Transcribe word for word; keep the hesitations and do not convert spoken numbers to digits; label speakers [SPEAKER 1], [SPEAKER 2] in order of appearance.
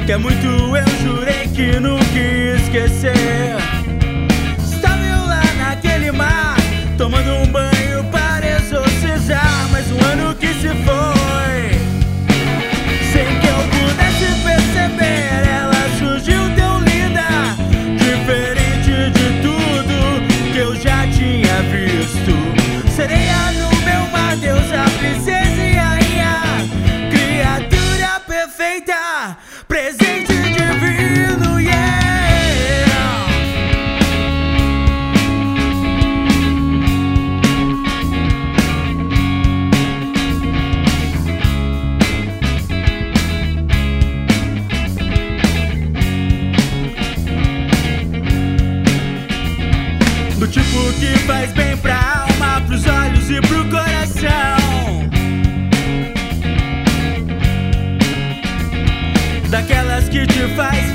[SPEAKER 1] que é muito eu jurei que nunca ia esquecer. Estava eu lá naquele mar, tomando um banho para exorcizar mais um ano que se foi, sem que eu pudesse perceber. Ela surgiu tão linda, diferente de tudo que eu já tinha visto. Sereia no meu mar, deusa, princesa e rainha, criatura perfeita, presente divino, yeah. Do tipo que faz bem pra alma, pros olhos e pro coração, daquelas que te faz